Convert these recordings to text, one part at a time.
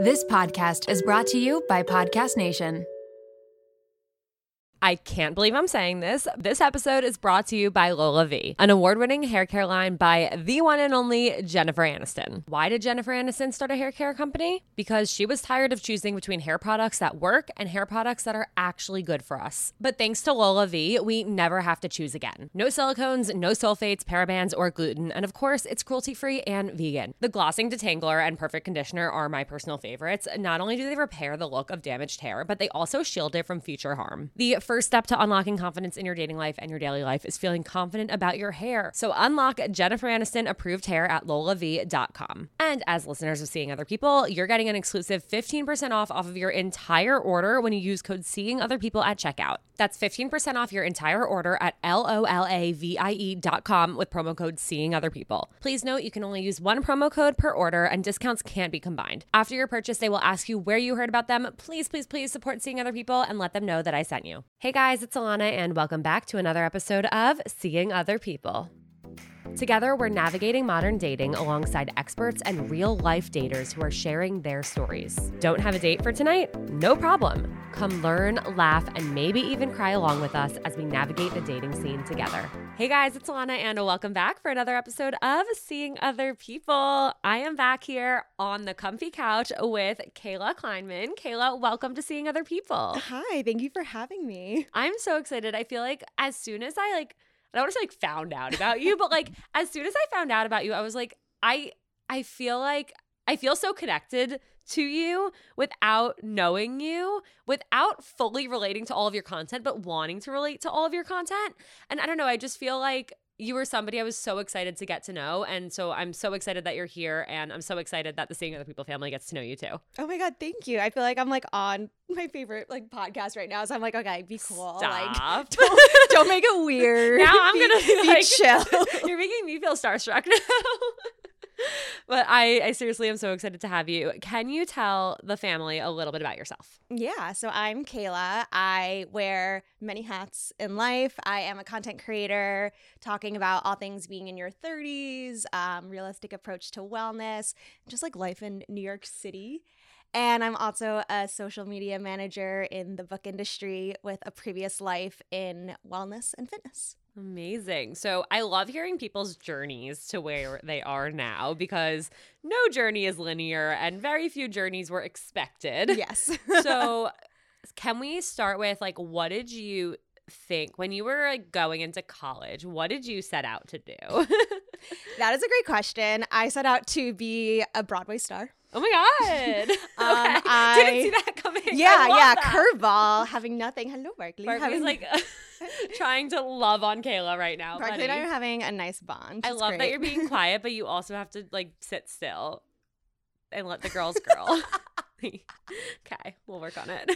This podcast is brought to you by Podcast Nation. I can't believe I'm saying this. This episode is brought to you by LolaVie, an award-winning hair care line by the one and only Jennifer Aniston. Why did Jennifer Aniston start a hair care company? Because she was tired of choosing between hair products that work and hair products that are actually good for us. But thanks to LolaVie, we never have to choose again. No silicones, no sulfates, parabens, or gluten, and of course, it's cruelty-free and vegan. The Glossing Detangler and Perfect Conditioner are my personal favorites. Not only do they repair the look of damaged hair, but they also shield it from future harm. The first step to unlocking confidence in your dating life and your daily life is feeling confident about your hair. So unlock Jennifer Aniston approved hair at lolavie.com. And as listeners of Seeing Other People, you're getting an exclusive 15% off of your entire order when you use code Seeing Other People at checkout. That's 15% off your entire order at lolavie.com with promo code Seeing Other People. Please note you can only use one promo code per order and discounts can't be combined. After your purchase, they will ask you where you heard about them. Please, please, please support Seeing Other People and let them know that I sent you. Hey guys, it's Alana and welcome back to another episode of Seeing Other People. Together, we're navigating modern dating alongside experts and real-life daters who are sharing their stories. Don't have a date for tonight? No problem. Come learn, laugh, and maybe even cry along with us as we navigate the dating scene together. Hey guys, it's Alana and welcome back for another episode of Seeing Other People. I am back here on the comfy couch with Kayla Kleinman. Kayla, welcome to Seeing Other People. Hi, thank you for having me. I'm so excited. I feel like as soon as I don't want to say found out about you, but as soon as I found out about you, I was like, I feel so connected to you without knowing you, without fully relating to all of your content, but wanting to relate to all of your content. And I don't know, I just feel like you were somebody I was so excited to get to know. And so I'm so excited that you're here. And I'm so excited that the Seeing Other People family gets to know you too. Oh my God, thank you. I feel like I'm on my favorite podcast right now. So I'm like, okay, be cool. Stop. Don't make it weird. Now I'm going to be chill. You're making me feel starstruck now. But I seriously am so excited to have you. Can you tell the family a little bit about yourself? Yeah, so I'm Kayla. I wear many hats in life. I am a content creator talking about all things being in your 30s, realistic approach to wellness, just life in New York City. And I'm also a social media manager in the book industry with a previous life in wellness and fitness. Amazing. So I love hearing people's journeys to where they are now because no journey is linear and very few journeys were expected. Yes. So can we start with what did you think when you were going into college? What did you set out to do? That is a great question. I set out to be a Broadway star. Oh my God. Okay. I didn't see that coming. Yeah. Curveball, having nothing. Hello, Barkley. Barkley's trying to love on Kayla right now. Barkley and I are having a nice bond. I love that you're being quiet, but you also have to sit still and let the girls girl. Okay, we'll work on it.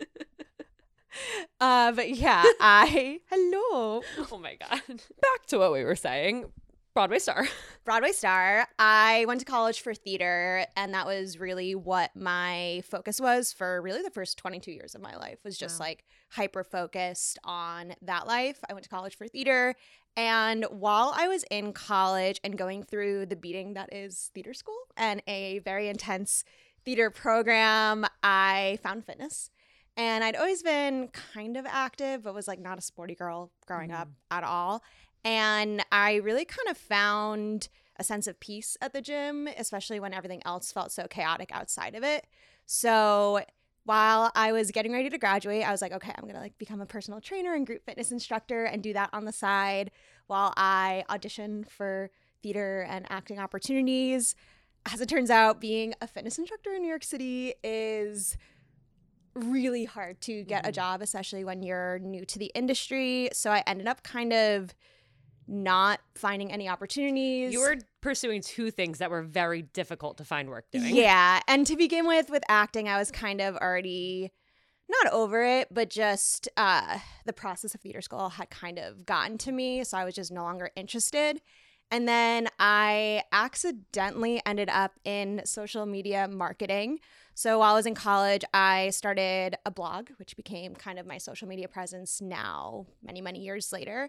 But yeah, hello. Oh my God. Back to what we were saying. Broadway star. I went to college for theater, and that was really what my focus was for really the first 22 years of my life, was just hyper focused on that life. I went to college for theater, and while I was in college and going through the beating that is theater school and a very intense theater program, I found fitness. And I'd always been kind of active, but was not a sporty girl growing up at all. And I really kind of found a sense of peace at the gym, especially when everything else felt so chaotic outside of it. So while I was getting ready to graduate, I was like, okay, I'm going to become a personal trainer and group fitness instructor and do that on the side while I audition for theater and acting opportunities. As it turns out, being a fitness instructor in New York City is really hard to get a job, especially when you're new to the industry. So I ended up kind of not finding any opportunities. You were pursuing two things that were very difficult to find work doing. Yeah. And to begin with acting, I was kind of already not over it, but just the process of theater school had kind of gotten to me. So I was just no longer interested. And then I accidentally ended up in social media marketing. So while I was in college, I started a blog, which became kind of my social media presence now, many, many years later.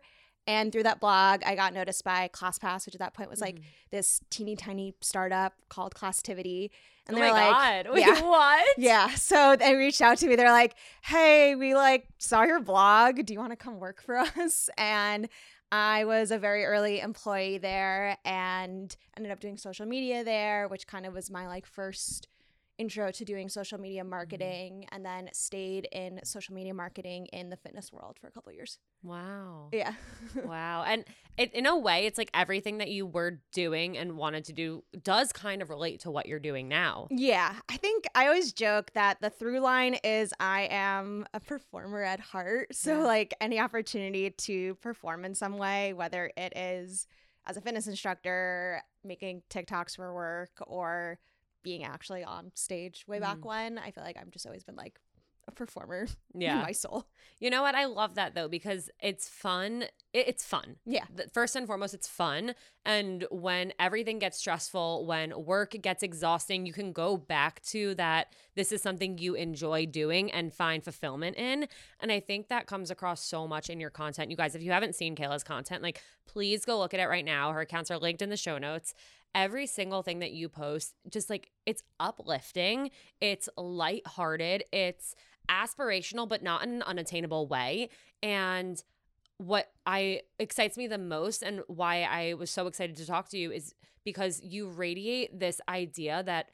And through that blog, I got noticed by ClassPass, which at that point was like this teeny tiny startup called Classtivity. And they're like, God. Wait, what? Yeah. So they reached out to me. They're like, hey, we like saw your blog. Do you want to come work for us? And I was a very early employee there and ended up doing social media there, which kind of was my like first intro to doing social media marketing, and then stayed in social media marketing in the fitness world for a couple of years. Wow. Yeah. Wow. And in a way, it's like everything that you were doing and wanted to do does kind of relate to what you're doing now. Yeah. I think I always joke that the through line is I am a performer at heart. So like any opportunity to perform in some way, whether it is as a fitness instructor, making TikToks for work, or being actually on stage way back when, I feel like I've just always been like a performer in my soul. You know what? I love that though, because it's fun. It's fun. Yeah. First and foremost, it's fun. And when everything gets stressful, when work gets exhausting, you can go back to that. This is something you enjoy doing and find fulfillment in. And I think that comes across so much in your content. You guys, if you haven't seen Kayla's content, like please go look at it right now. Her accounts are linked in the show notes. Every single thing that you post, just like it's uplifting, it's lighthearted, it's aspirational, but not in an unattainable way. And what excites me the most and why I was so excited to talk to you is because you radiate this idea that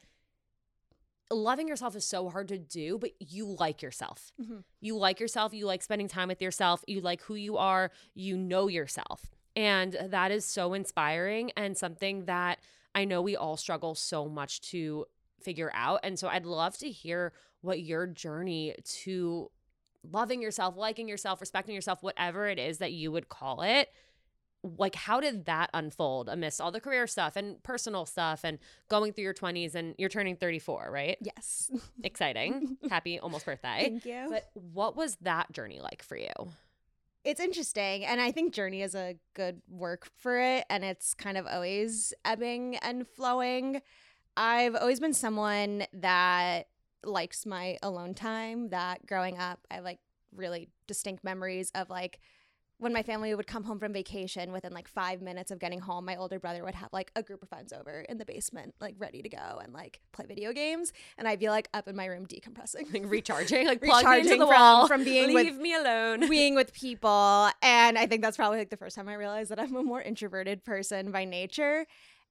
loving yourself is so hard to do, but you like yourself. You like yourself. You like spending time with yourself. You like who you are. You know yourself. And that is so inspiring and something that I know we all struggle so much to figure out. And so I'd love to hear what your journey to loving yourself, liking yourself, respecting yourself, whatever it is that you would call it, like how did that unfold amidst all the career stuff and personal stuff and going through your 20s, and you're turning 34, right? Yes. Exciting. Happy almost birthday. Thank you. But what was that journey like for you? It's interesting, and I think journey is a good work for it, and it's kind of always ebbing and flowing. I've always been someone that likes my alone time, that growing up, I have like really distinct memories of like when my family would come home from vacation, within like 5 minutes of getting home, my older brother would have like a group of friends over in the basement, like ready to go and like play video games. And I'd be like up in my room decompressing. Like recharging, like plugging into the from, wall. From being Leave me alone. Being with people. And I think that's probably like the first time I realized that I'm a more introverted person by nature.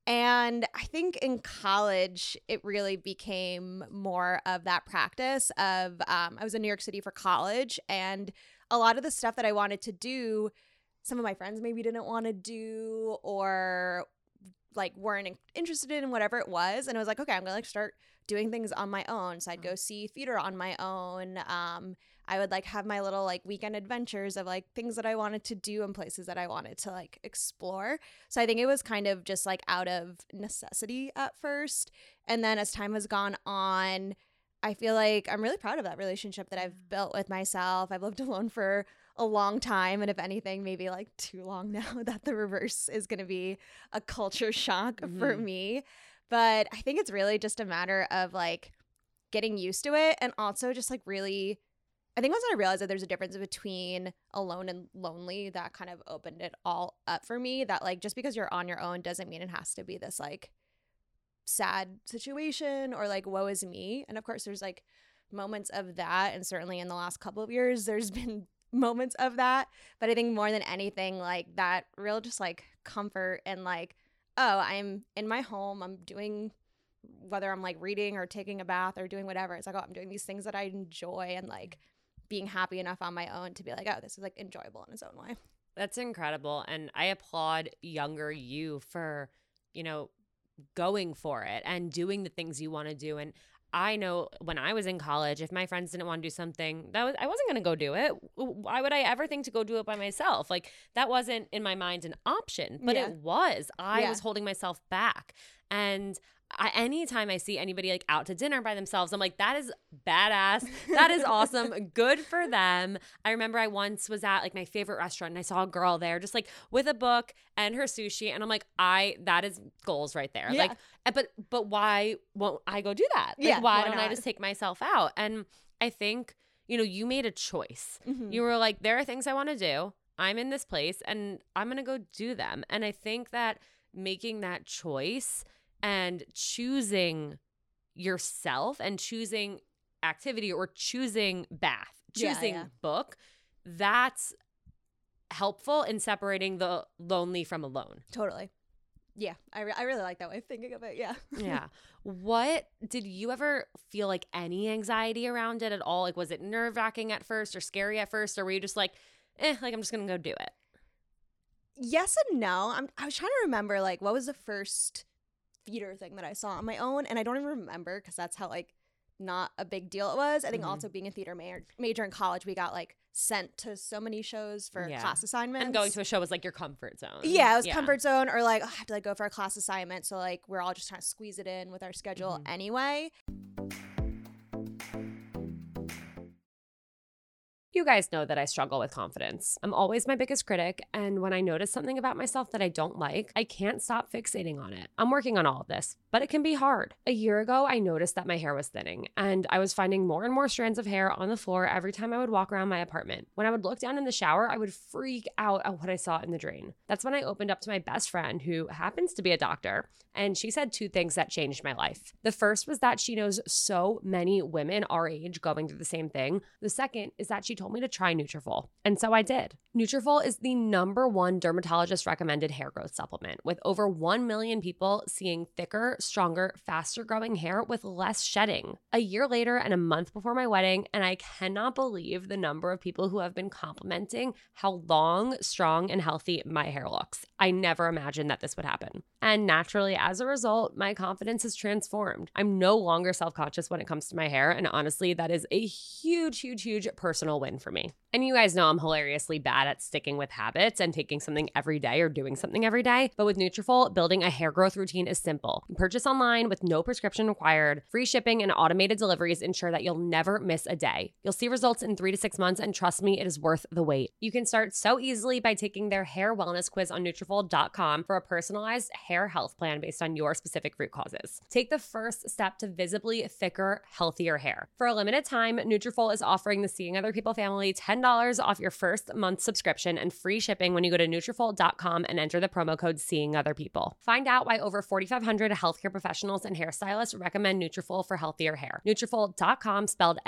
And I think in college, it really became more of that practice of, I was in New York City for college, and a lot of the stuff that I wanted to do, some of my friends maybe didn't want to do, or like weren't interested in, whatever it was. And I was like, okay, I'm gonna like start doing things on my own. So I'd go see theater on my own. I would like have my little like weekend adventures of like things that I wanted to do and places that I wanted to like explore. So I think it was kind of just like out of necessity at first. And then as time has gone on, I feel like I'm really proud of that relationship that I've built with myself. I've lived alone for a long time, and if anything, maybe like too long now, that the reverse is going to be a culture shock for me. But I think it's really just a matter of like getting used to it, and also just like really, I think once I realized that there's a difference between alone and lonely, that kind of opened it all up for me, that like just because you're on your own doesn't mean it has to be this like sad situation or like woe is me. And of course there's like moments of that, and certainly in the last couple of years there's been moments of that, but I think more than anything, like that real just like comfort and like, oh, I'm in my home, I'm doing, whether I'm like reading or taking a bath or doing whatever, it's like, oh, I'm doing these things that I enjoy, and like being happy enough on my own to be like, oh, this is like enjoyable in its own way. That's incredible. And I applaud younger you for, you know, going for it and doing the things you want to do. And I know when I was in college, if my friends didn't want to do something, I wasn't going to go do it. Why would I ever think to go do it by myself? Like that wasn't in my mind an option, but it was. I was holding myself back. And anytime I see anybody like out to dinner by themselves, I'm like, that is badass. That is awesome. Good for them. I remember I once was at like my favorite restaurant, and I saw a girl there just like with a book and her sushi. And I'm like, that is goals right there. Yeah. Like, but why won't I go do that? Like, why don't I just take myself out? And I think, you know, you made a choice. You were like, there are things I want to do, I'm in this place and I'm going to go do them. And I think that making that choice and choosing yourself and choosing activity or choosing bath, choosing book, that's helpful in separating the lonely from alone. Totally. Yeah, I really like that way of thinking of it. Yeah. Yeah. What did you ever feel like any anxiety around it at all? Like, was it nerve-wracking at first or scary at first, or were you just like, like I'm just gonna go do it? Yes and no. I was trying to remember like what was the first theater thing that I saw on my own, and I don't even remember because that's how like not a big deal it was. I think also being a theater major in college, we got like sent to so many shows for class assignments. And going to a show was like your comfort zone. Yeah, it was comfort zone, or like, I have to like go for a class assignment. So like we're all just trying to squeeze it in with our schedule anyway. You guys know that I struggle with confidence. I'm always my biggest critic, and when I notice something about myself that I don't like, I can't stop fixating on it. I'm working on all of this, but it can be hard. A year ago, I noticed that my hair was thinning, and I was finding more and more strands of hair on the floor every time I would walk around my apartment. When I would look down in the shower, I would freak out at what I saw in the drain. That's when I opened up to my best friend, who happens to be a doctor, and she said 2 things that changed my life. The first was that she knows so many women our age going through the same thing. The second is that she told me to try Nutrafol, and so I did. Nutrafol is the #1 dermatologist recommended hair growth supplement, with over 1 million people seeing thicker, stronger, faster growing hair with less shedding. A year later and a month before my wedding, and I cannot believe the number of people who have been complimenting how long, strong, and healthy my hair looks. I never imagined that this would happen. And naturally, as a result, my confidence has transformed. I'm no longer self-conscious when it comes to my hair, and honestly, that is a huge, huge, huge personal win for me. And you guys know I'm hilariously bad at sticking with habits and taking something every day or doing something every day. But with Nutrafol, building a hair growth routine is simple. You purchase online with no prescription required. Free shipping and automated deliveries ensure that you'll never miss a day. You'll see results in 3 to 6 months, and trust me, it is worth the wait. You can start so easily by taking their hair wellness quiz on Nutrafol.com for a personalized hair health plan based on your specific root causes. Take the first step to visibly thicker, healthier hair. For a limited time, Nutrafol is offering the Seeing Other People family $10 off your first month subscription and free shipping when you go to Nutrafol.com and enter the promo code SEEINGOTHERPeople. Find out why over 4,500 healthcare professionals and hairstylists recommend Nutrafol for healthier hair. Nutrafol.com, spelled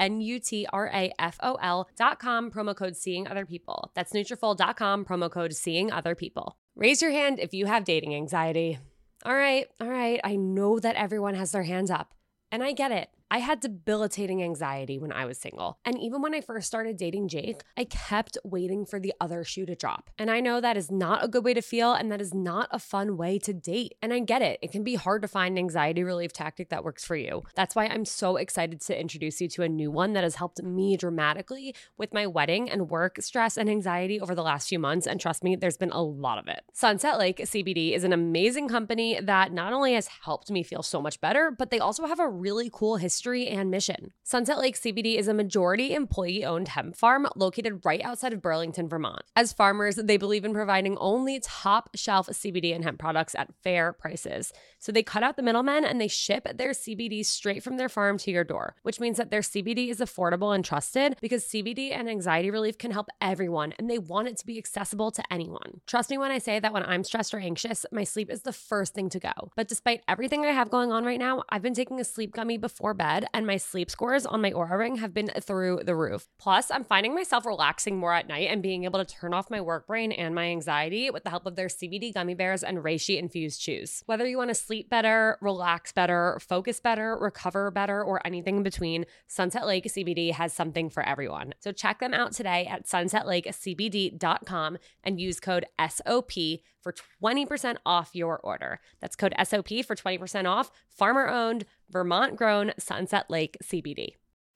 Nutrafol.com, promo code SEEINGOTHERPeople. That's Nutrafol.com, promo code SEEINGOTHERPeople. Raise your hand if you have dating anxiety. All right. I know that everyone has their hands up, and I get it. I had debilitating anxiety when I was single. And even when I first started dating Jake, I kept waiting for the other shoe to drop. And I know that is not a good way to feel, and that is not a fun way to date. And I get it. It can be hard to find an anxiety relief tactic that works for you. That's why I'm so excited to introduce you to a new one that has helped me dramatically with my wedding and work stress and anxiety over the last few months. And trust me, there's been a lot of it. Sunset Lake CBD is an amazing company that not only has helped me feel so much better, but they also have a really cool history and mission. Sunset Lake CBD is a majority employee-owned hemp farm located right outside of Burlington, Vermont. As farmers, they believe in providing only top-shelf CBD and hemp products at fair prices. So they cut out the middlemen and they ship their CBD straight from their farm to your door, which means that their CBD is affordable and trusted because CBD and anxiety relief can help everyone, and they want it to be accessible to anyone. Trust me when I say that when I'm stressed or anxious, my sleep is the first thing to go. But despite everything I have going on right now, I've been taking a sleep gummy before bed, and my sleep scores on my Oura Ring have been through the roof. Plus, I'm finding myself relaxing more at night and being able to turn off my work brain and my anxiety with the help of their CBD gummy bears and reishi infused chews. Whether you want to sleep better, relax better, focus better, recover better, or anything in between, Sunset Lake CBD has something for everyone. So check them out today at sunsetlakecbd.com and use code SOP for 20% off your order. That's code SOP for 20% off. Farmer-owned, Vermont-grown Sunset Lake CBD.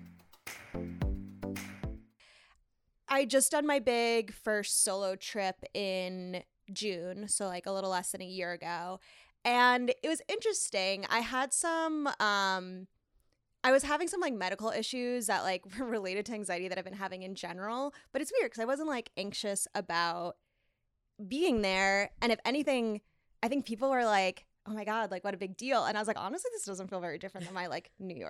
I just done my big first solo trip in June, so like a little less than a year ago. And it was interesting. I had some, I was having some like medical issues that like were related to anxiety that I've been having in general. But it's weird because I wasn't like anxious about being there. And if anything, I think people were like, oh my God, like what a big deal. And I was like, honestly, this doesn't feel very different than my like New York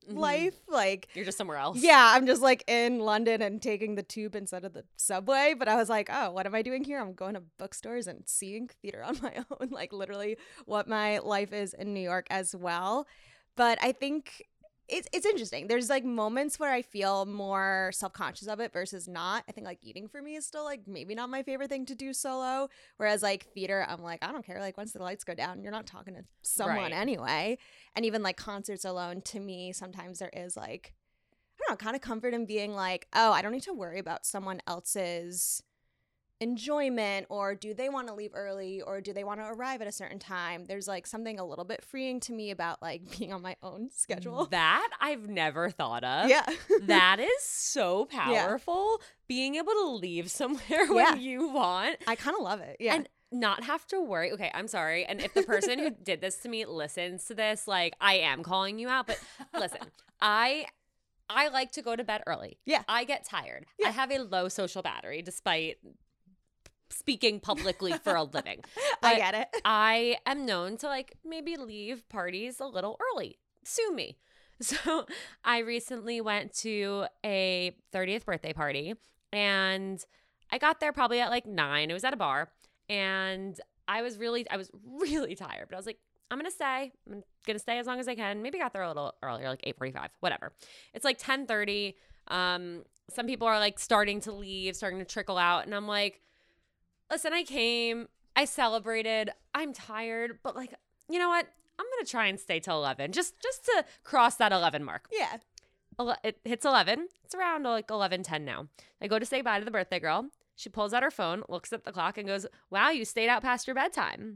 life. Like, you're just somewhere else. Yeah, I'm just like in London and taking the tube instead of the subway. But I was like, oh, what am I doing here? I'm going to bookstores and seeing theater on my own, like literally what my life is in New York as well. But I think it's interesting. There's like moments where I feel more self-conscious of it versus not. I think like eating for me is still like maybe not my favorite thing to do solo. Whereas like theater, I'm like, I don't care. Like once the lights go down, you're not talking to someone anyway. And even like concerts alone, to me, sometimes there is like, I don't know, kind of comfort in being like, oh, I don't need to worry about someone else's enjoyment, or do they want to leave early, or do they want to arrive at a certain time. There's like something a little bit freeing to me about like being on my own schedule. That I've never thought of. Yeah. That is so powerful. Yeah. Being able to leave somewhere when you want. I kind of love it. Yeah. And not have to worry. Okay, I'm sorry. And if the person who did this to me listens to this, like, I am calling you out. But listen, I like to go to bed early. Yeah. I get tired. Yeah. I have a low social battery despite speaking publicly for a living. I get it. I am known to like maybe leave parties a little early. Sue me. So I recently went to a 30th birthday party and I got there probably at like 9. It was at a bar and I was really tired, but I was like, I'm going to stay as long as I can. Maybe got there a little earlier, like 8:45, whatever. It's like 10:30. Some people are like starting to leave, starting to trickle out. And I'm like, listen, I came, I celebrated, I'm tired, but like, you know what? I'm going to try and stay till 11, just to cross that 11 mark. Yeah. It hits 11. It's around like 11:10 now. I go to say bye to the birthday girl. She pulls out her phone, looks at the clock and goes, wow, you stayed out past your bedtime.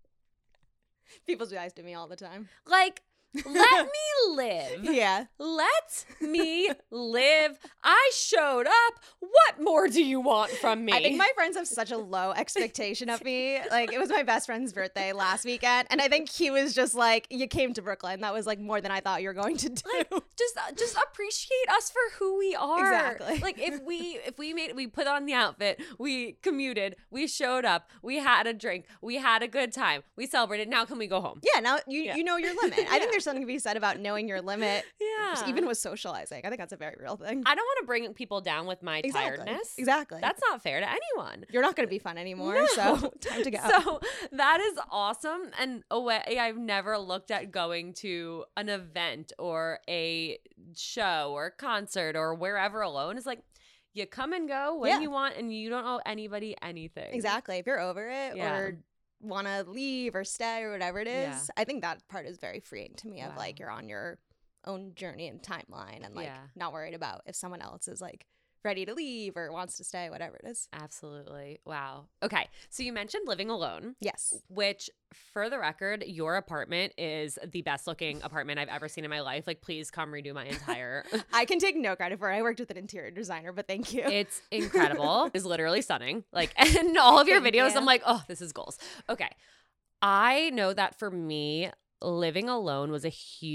People do eyes to me all the time. Like, let me live. Yeah. Let me live. I showed up. What more do you want from me? I think my friends have such a low expectation of me. Like, it was my best friend's birthday last weekend, and I think he was just like, you came to Brooklyn. That was like more than I thought you were going to do. Like, just appreciate us for who we are. Exactly. Like, if we put on the outfit, we commuted, we showed up, we had a drink, we had a good time, we celebrated. Now can we go home? Yeah, now you know your limit. I think there's something to be said about knowing your limit. Yeah. Even with socializing. I think that's a very real thing. I don't want to bring people down with my tiredness. Exactly. That's not fair to anyone. You're not going to be fun anymore, No. so time to go. So that is awesome. And a way I've never looked at going to an event or a show or a concert or wherever alone. It's like, you come and go when you want and you don't owe anybody anything. Exactly. If you're over it or want to leave or stay or whatever it is, I think that part is very freeing to me of like you're on your own journey and timeline and like not worried about if someone else is like ready to leave or wants to stay, whatever it is. Absolutely. Wow. Okay. So you mentioned living alone. Yes. Which, for the record, your apartment is the best looking apartment I've ever seen in my life. Like, please come redo my entire. I can take no credit for it. I worked with an interior designer, but thank you. It's incredible. It's literally stunning. Like, and all of your videos, I'm like, oh, this is goals. Okay. I know that for me, living alone was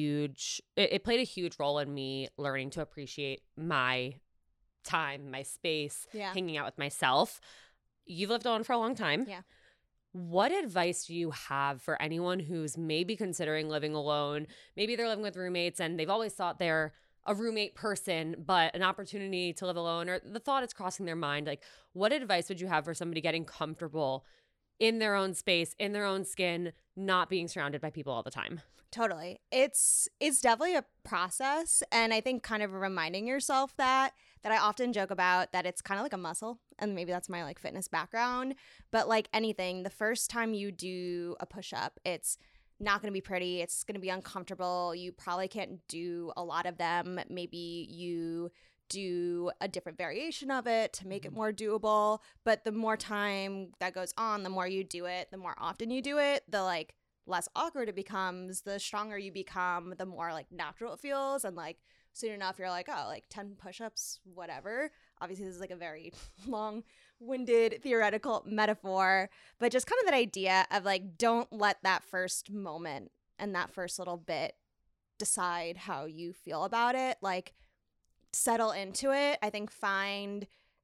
it played a huge role in me learning to appreciate my time, my space, hanging out with myself. You've lived alone for a long time. Yeah. What advice do you have for anyone who's maybe considering living alone? Maybe they're living with roommates and they've always thought they're a roommate person, but an opportunity to live alone, or the thought is crossing their mind. Like, what advice would you have for somebody getting comfortable in their own space, in their own skin, not being surrounded by people all the time? Totally. It's definitely a process. And I think kind of reminding yourself that I often joke about that it's kind of like a muscle. And maybe that's my like fitness background. But like anything, the first time you do a push-up, it's not going to be pretty. It's going to be uncomfortable. You probably can't do a lot of them. Maybe you do a different variation of it to make it more doable. But the more time that goes on, the more you do it, the more often you do it, the like less awkward it becomes, the stronger you become, the more like natural it feels. And like soon enough you're like, oh, like 10 push-ups, whatever. Obviously this is like a very long-winded theoretical metaphor, but just kind of that idea of like, don't let that first moment and that first little bit decide how you feel about it. Like, settle into it. I think find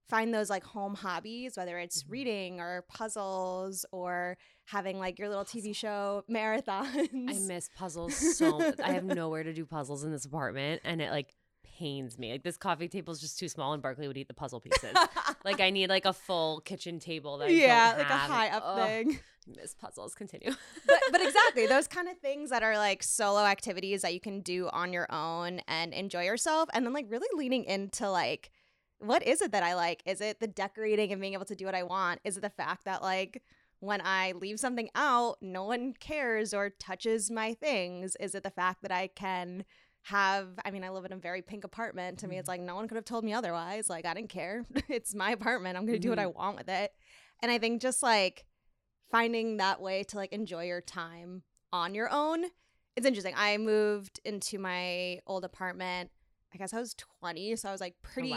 find those like home hobbies, whether it's reading or puzzles or having like your little TV show marathons. I miss puzzles so much. I have nowhere to do puzzles in this apartment, and it like pains me. Like this coffee table is just too small, and Barkley would eat the puzzle pieces. Like I need like a full kitchen table that I don't like have. a high up thing. I miss puzzles. Continue. But exactly, those kind of things that are like solo activities that you can do on your own and enjoy yourself, and then like really leaning into like, what is it that I like? Is it the decorating and being able to do what I want? Is it the fact that like when I leave something out, no one cares or touches my things? Is it the fact that I can have, I mean, I live in a very pink apartment. To me, it's like no one could have told me otherwise. Like I didn't care. It's my apartment. I'm going to do what I want with it. And I think just like finding that way to like enjoy your time on your own. It's interesting. I moved into my old apartment, I guess I was 20, so I was like pretty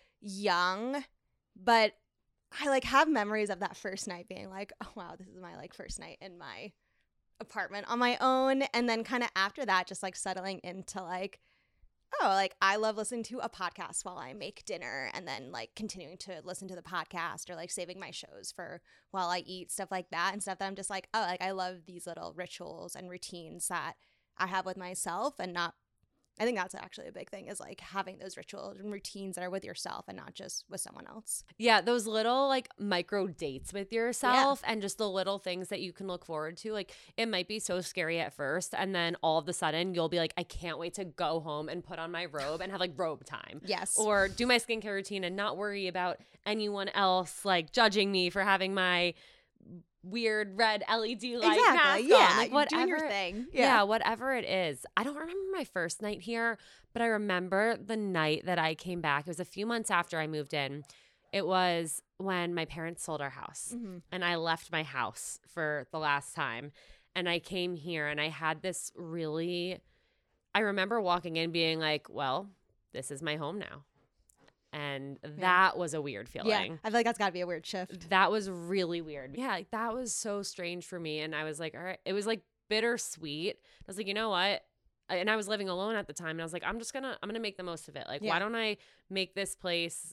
young, but I like have memories of that first night being like, oh wow, this is my like first night in my apartment on my own. And then kind of after that, just like settling into like, oh, like I love listening to a podcast while I make dinner, and then like continuing to listen to the podcast or like saving my shows for while I eat, stuff like that, and stuff that I'm just like, oh, like I love these little rituals and routines that I have with myself, and not, I think that's actually a big thing, is like having those rituals and routines that are with yourself and not just with someone else. Yeah, those little like micro dates with yourself and just the little things that you can look forward to. Like it might be so scary at first, and then all of a sudden you'll be like, I can't wait to go home and put on my robe and have like robe time. Yes. Or do my skincare routine and not worry about anyone else like judging me for having my weird red LED light mask on. Like whatever, doing your thing. Yeah, whatever it is. I don't remember my first night here, but I remember the night that I came back. It was a few months after I moved in. It was when my parents sold our house, and I left my house for the last time, and I came here, and I had this really, I remember walking in being like, well, this is my home now. And that was a weird feeling. Yeah, I feel like that's got to be a weird shift. That was really weird. Yeah, like that was so strange for me. And I was like, all right. It was like bittersweet. I was like, you know what? And I was living alone at the time. And I was like, I'm going to make the most of it. Like, why don't I make this place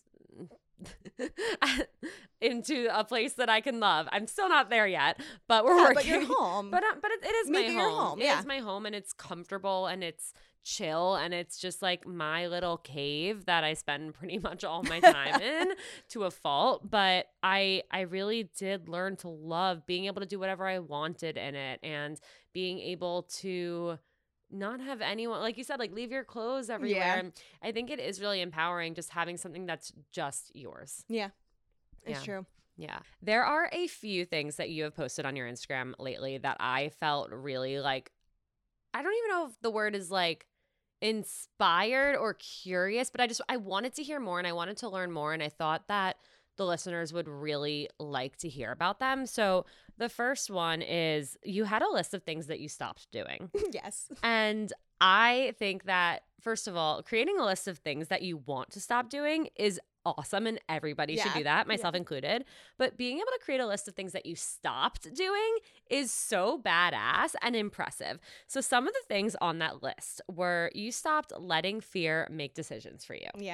into a place that I can love? I'm still not there yet, but we're working. But you're home. But it is Maybe my you're home. Yeah. It is my home, and it's comfortable, and it's chill, and it's just like my little cave that I spend pretty much all my time in to a fault. But I really did learn to love being able to do whatever I wanted in it, and being able to not have anyone, like you said, like leave your clothes everywhere. Yeah. And I think it is really empowering just having something that's just yours. Yeah, it's true. Yeah. There are a few things that you have posted on your Instagram lately that I felt really like, I don't even know if the word is like inspired or curious, but I wanted to hear more, and I wanted to learn more, and I thought that the listeners would really like to hear about them. So the first one is, you had a list of things that you stopped doing. Yes. And I think that, first of all, creating a list of things that you want to stop doing is awesome, and everybody should do that, myself included. But being able to create a list of things that you stopped doing is so badass and impressive. So some of the things on that list were, you stopped letting fear make decisions for you. Yeah.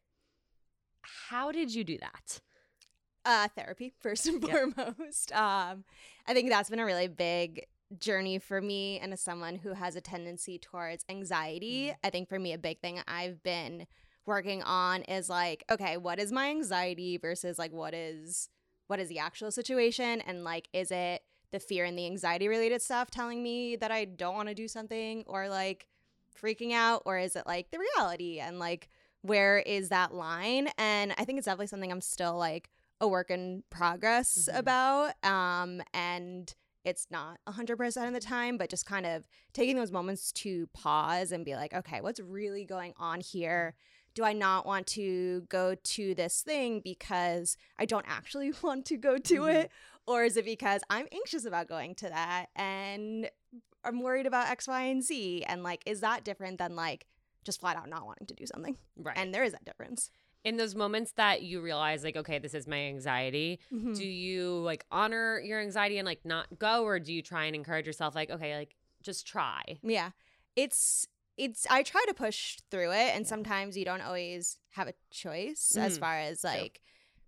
How did you do that? Therapy, first and foremost. I think that's been a really big journey for me, and as someone who has a tendency towards anxiety, I think for me a big thing I've been working on is like, okay, what is my anxiety versus like what is the actual situation, and like, is it the fear and the anxiety related stuff telling me that I don't want to do something or like freaking out, or is it like the reality, and like where is that line? And I think it's definitely something I'm still like a work in progress about, and it's not 100% of the time, but just kind of taking those moments to pause and be like, okay, what's really going on here? Do I not want to go to this thing because I don't actually want to go to it? Or is it because I'm anxious about going to that and I'm worried about X, Y, and Z? And like, is that different than like just flat out not wanting to do something? Right. And there is that difference. In those moments that you realize like, okay, this is my anxiety, do you like honor your anxiety and like not go, or do you try and encourage yourself like, okay, like just try? Yeah. It's I try to push through it, and sometimes you don't always have a choice as far as like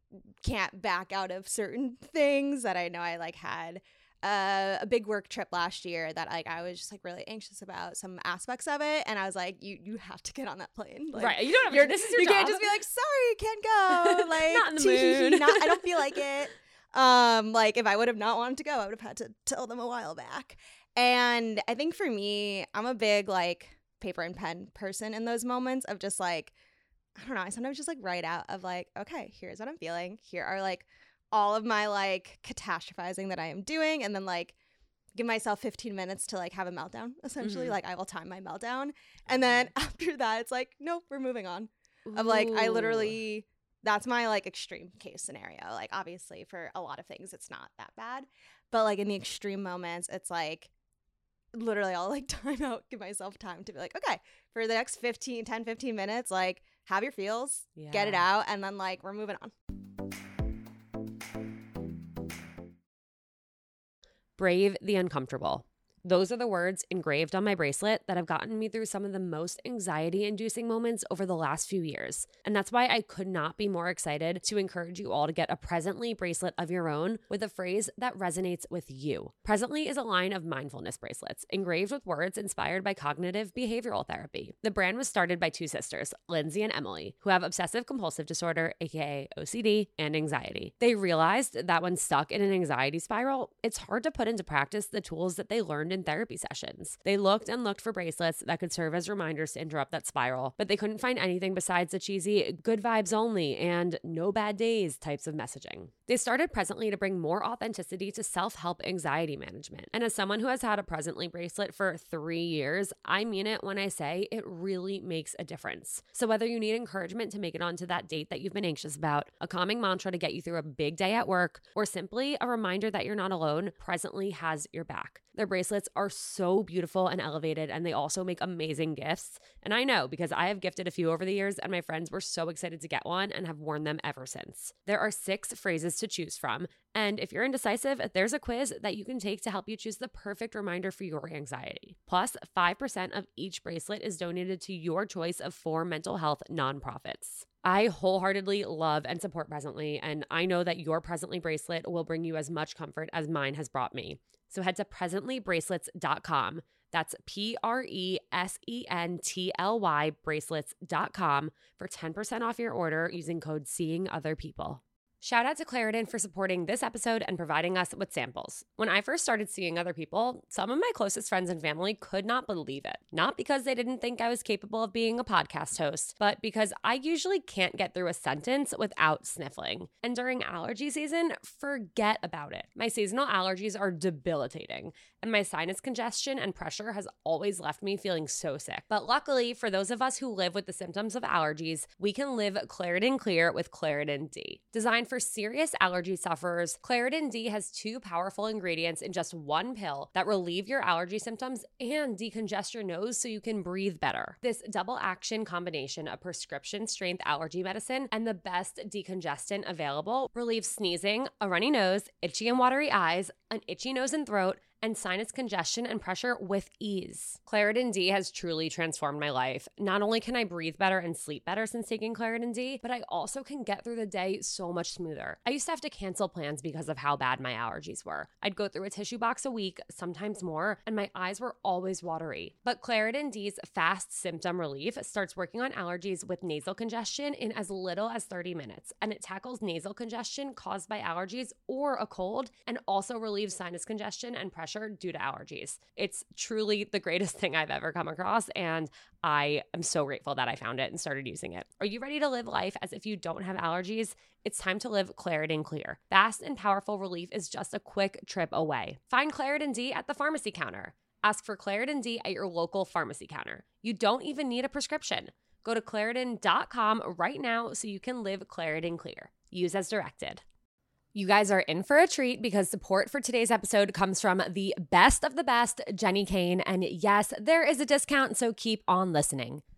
can't back out of certain things that I know I like had a big work trip last year that like I was just like really anxious about some aspects of it, and I was like, you have to get on that plane, like, right? You don't have this is your you job. Can't just be like, sorry, can't go, like not in the mood. I don't feel like it. Like if I would have not wanted to go, I would have had to tell them a while back. And I think for me, I'm a big like paper and pen person in those moments of just like, I don't know, I sometimes just like write out of like, okay, here's what I'm feeling. Here are like all of my like catastrophizing that I am doing, and then like give myself 15 minutes to like have a meltdown, essentially. Like I will time my meltdown, and then after that it's like, nope, we're moving on. Of like, I literally, that's my like extreme case scenario. Like obviously for a lot of things it's not that bad, but like in the extreme moments it's like literally I'll like time out, give myself time to be like, okay, for the next 15 minutes, like have your feels, get it out, and then like we're moving on. Brave the uncomfortable. Those are the words engraved on my bracelet that have gotten me through some of the most anxiety-inducing moments over the last few years. And that's why I could not be more excited to encourage you all to get a Presently bracelet of your own with a phrase that resonates with you. Presently is a line of mindfulness bracelets engraved with words inspired by cognitive behavioral therapy. The brand was started by two sisters, Lindsay and Emily, who have obsessive-compulsive disorder, aka OCD, and anxiety. They realized that when stuck in an anxiety spiral, it's hard to put into practice the tools that they learned in therapy sessions. They looked and looked for bracelets that could serve as reminders to interrupt that spiral, but they couldn't find anything besides the cheesy good vibes only and no bad days types of messaging. They started Presently to bring more authenticity to self-help anxiety management. And as someone who has had a Presently bracelet for 3 years, I mean it when I say it really makes a difference. So whether you need encouragement to make it onto that date that you've been anxious about, a calming mantra to get you through a big day at work, or simply a reminder that you're not alone, Presently has your back. Their bracelets are so beautiful and elevated, and they also make amazing gifts. And I know because I have gifted a few over the years, and my friends were so excited to get one and have worn them ever since. There are 6 phrases to choose from, and if you're indecisive, there's a quiz that you can take to help you choose the perfect reminder for your anxiety. Plus, 5% of each bracelet is donated to your choice of 4 mental health nonprofits. I wholeheartedly love and support Presently, and I know that your Presently bracelet will bring you as much comfort as mine has brought me. So head to presentlybracelets.com. That's PRESENTLY bracelets.com for 10% off your order using code Seeing Other People. Shout out to Claritin for supporting this episode and providing us with samples. When I first started seeing other people, some of my closest friends and family could not believe it. Not because they didn't think I was capable of being a podcast host, but because I usually can't get through a sentence without sniffling. And during allergy season, forget about it. My seasonal allergies are debilitating, and my sinus congestion and pressure has always left me feeling so sick. But luckily, for those of us who live with the symptoms of allergies, we can live Claritin Clear with Claritin D. Designed for serious allergy sufferers, Claritin D has 2 powerful ingredients in just 1 pill that relieve your allergy symptoms and decongest your nose so you can breathe better. This double action combination of prescription strength allergy medicine and the best decongestant available relieves sneezing, a runny nose, itchy and watery eyes, an itchy nose and throat, and sinus congestion and pressure with ease. Claritin D has truly transformed my life. Not only can I breathe better and sleep better since taking Claritin D, but I also can get through the day so much smoother. I used to have to cancel plans because of how bad my allergies were. I'd go through a tissue box a week, sometimes more, and my eyes were always watery. But Claritin D's fast symptom relief starts working on allergies with nasal congestion in as little as 30 minutes, and it tackles nasal congestion caused by allergies or a cold, and also relieves sinus congestion and pressure due to allergies. It's truly the greatest thing I've ever come across, and I am so grateful that I found it and started using it. Are you ready to live life as if you don't have allergies? It's time to live Claritin Clear. Fast and powerful relief is just a quick trip away. Find Claritin D at the pharmacy counter. Ask for Claritin D at your local pharmacy counter. You don't even need a prescription. Go to Claritin.com right now so you can live Claritin Clear. Use as directed. You guys are in for a treat because support for today's episode comes from the best of the best, Jenni Kayne. And yes, there is a discount, so keep on listening.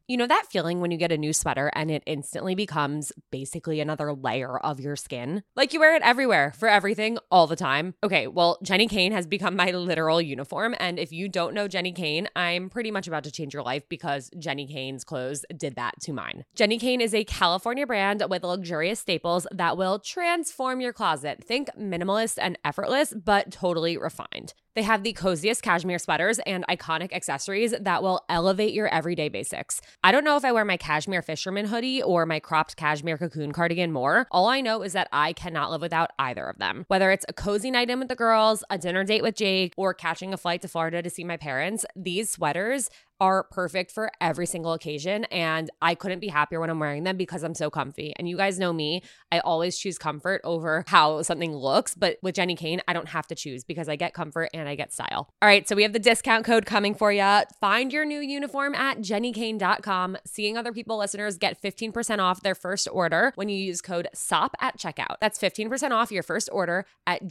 You know that feeling when you get a new sweater and it instantly becomes basically another layer of your skin? Like you wear it everywhere, for everything, all the time. Okay, well, Jenni Kayne has become my literal uniform. And if you don't know Jenni Kayne, I'm pretty much about to change your life because Jenni Kayne's clothes did that to mine. Jenni Kayne is a California brand with luxurious staples that will transform your closet. Think minimalist and effortless, but totally refined. They have the coziest cashmere sweaters and iconic accessories that will elevate your everyday basics. I don't know if I wear my cashmere fisherman hoodie or my cropped cashmere cocoon cardigan more. All I know is that I cannot live without either of them. Whether it's a cozy night in with the girls, a dinner date with Jake, or catching a flight to Florida to see my parents, these sweaters are perfect for every single occasion, and I couldn't be happier when I'm wearing them because I'm so comfy. And you guys know me, I always choose comfort over how something looks, but with Jenni Kayne, I don't have to choose because I get comfort and I get style. All right, so we have the discount code coming for you. Find your new uniform at jennikayne.com. Seeing Other People listeners get 15% off their first order when you use code SOP at checkout. That's 15% off your first order at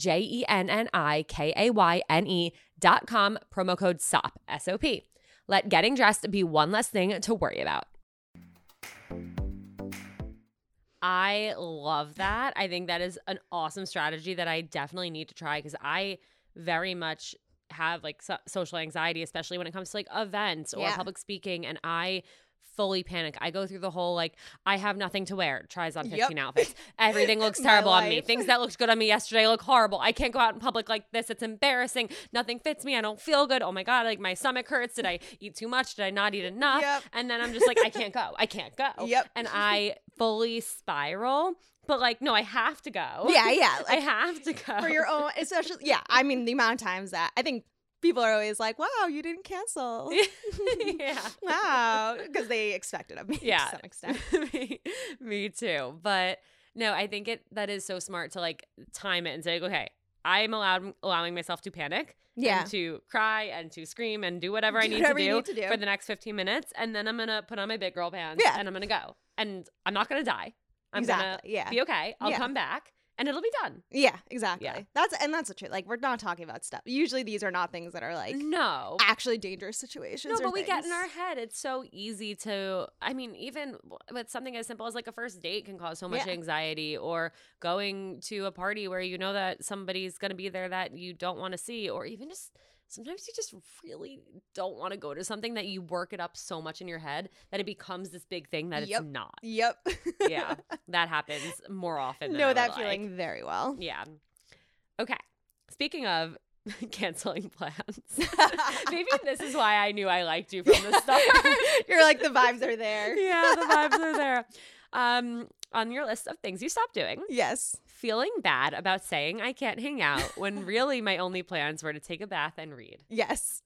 jennikayne.com, promo code SOP, S-O-P. Let getting dressed be one less thing to worry about. I love that. I think that is an awesome strategy that I definitely need to try because I very much have like social anxiety, especially when it comes to like events or public speaking, and I fully panic. I go through the whole like, I have nothing to wear, tries on 15 outfits. Everything looks terrible on me. Things that looked good on me yesterday look horrible. I can't go out in public like this. It's embarrassing. Nothing fits me. I don't feel good. Oh my God, like my stomach hurts. Did I eat too much? Did I not eat enough? And then I'm just like, I can't go. I can't go. And I fully spiral. But like, no, I have to go. Yeah. I have to go. For your own, especially, I mean, the amount of times that I think people are always like, wow, you didn't cancel. Wow. Because they expect it of me to some extent. Me too. But no, I think that is so smart to like time it and say, okay, I'm allowing myself to panic and to cry and to scream and do whatever I need to do for the next 15 minutes. And then I'm going to put on my big girl pants and I'm going to go. And I'm not going to die. I'm going to be okay. I'll come back. And it'll be done. Yeah, exactly. Yeah. That's the truth. Like, we're not talking about stuff. Usually these are not things that are like actually dangerous situations. No, but we get in our head. It's so easy to, I mean, even with something as simple as like a first date can cause so much anxiety, or going to a party where you know that somebody's going to be there that you don't want to see, or even just sometimes you just really don't want to go to something that you work it up so much in your head that it becomes this big thing that it's not. Yeah, that happens more often than I would that feeling very well. Yeah. Okay. Speaking of canceling plans, maybe this is why I knew I liked you from the start. You're like, the vibes are there. Yeah, the vibes are there. On your list of things you stopped doing. Yes. Feeling bad about saying I can't hang out when really my only plans were to take a bath and read. Yes.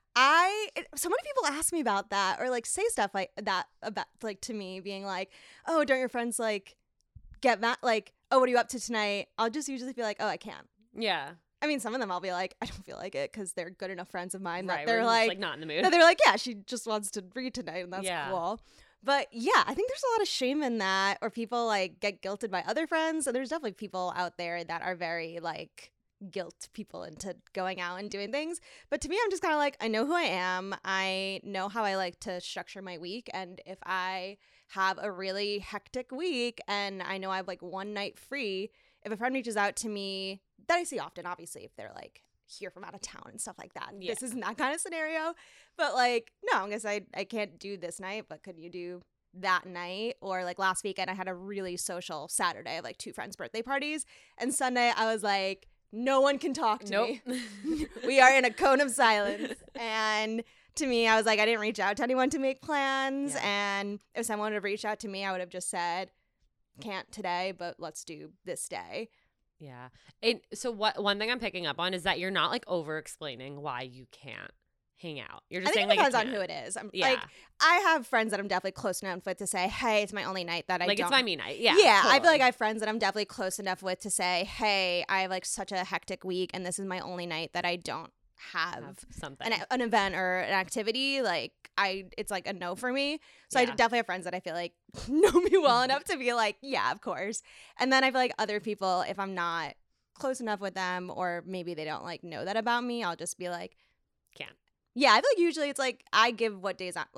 So many people ask me about that, or like say stuff like that about like to me, being like, oh, don't your friends like get mad? Like, oh, what are you up to tonight? I'll just usually be like, oh, I can't. Yeah. I mean, some of them I'll be like, I don't feel like it, because they're good enough friends of mine that they're like not in the mood. They're like, yeah, she just wants to read tonight, and that's cool. But yeah, I think there's a lot of shame in that, or people like get guilted by other friends. And there's definitely people out there that are very like guilt people into going out and doing things. But to me, I'm just kind of like, I know who I am. I know how I like to structure my week. And if I have a really hectic week and I know I have like one night free, if a friend reaches out to me, that I see often, obviously, if they're like here from out of town and stuff like that. Yeah. This isn't that kind of scenario. But like, no, I guess I can't do this night, but could you do that night? Or like last weekend, I had a really social Saturday of like 2 friends' birthday parties. And Sunday, I was like, no one can talk to me. We are in a cone of silence. And to me, I was like, I didn't reach out to anyone to make plans. Yeah. And if someone would have reached out to me, I would have just said, can't today, but let's do this day. Yeah. So one thing I'm picking up on is that you're not like over explaining why you can't hang out. You're just saying, like, it depends on who it is. Like, I have friends that I'm definitely close enough with to say, hey, it's my only night that I don't. Like, it's my me night. Yeah. Yeah. Totally. I feel like I have friends that I'm definitely close enough with to say, hey, I have like such a hectic week and this is my only night that I don't have something, an event or an activity. Like, it's like a no for me. So I definitely have friends that I feel like know me well enough to be like, yeah, of course. And then I feel like other people, if I'm not close enough with them, or maybe they don't like know that about me, I'll just be like, can't. Yeah, I feel like usually it's like I give what days like